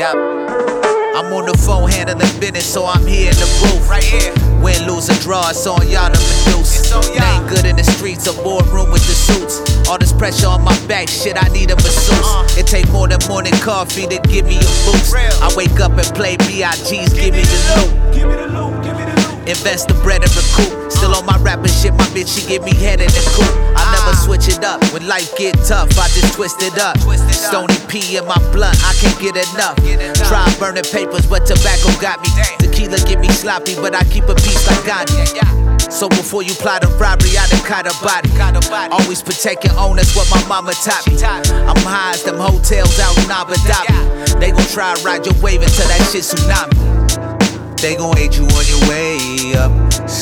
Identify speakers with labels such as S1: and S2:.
S1: Yup. I'm on the phone handling business, so I'm here in the booth.
S2: Right here.
S1: Win, lose, or draw, it's on y'all to produce.
S2: It's on y'all.
S1: Ain't good in the streets, a boardroom with the suits. All this pressure on my back, shit, I need a masseuse. It take more than morning coffee to give me a boost.
S2: Real.
S1: I wake up and play B.I.G's, give me the loot.
S2: Give me the loot, give me the loot.
S1: Invest the bread and recoup. Still on my rapping shit, my bitch, she give me head in the coop. I never switch it up. When life get tough, I just twist it up. Stony P in my blunt, I can't get enough. Try burning papers, but tobacco got me. Tequila get me sloppy, but I keep a peace like Gandhi. So before you plot a robbery, I done caught a body. Always protect your own, that's what my mama taught me. I'm high as them hotels out in Abu Dhabi. They gon' try to ride your wave until that shit tsunami. They gon' hate you on your way up.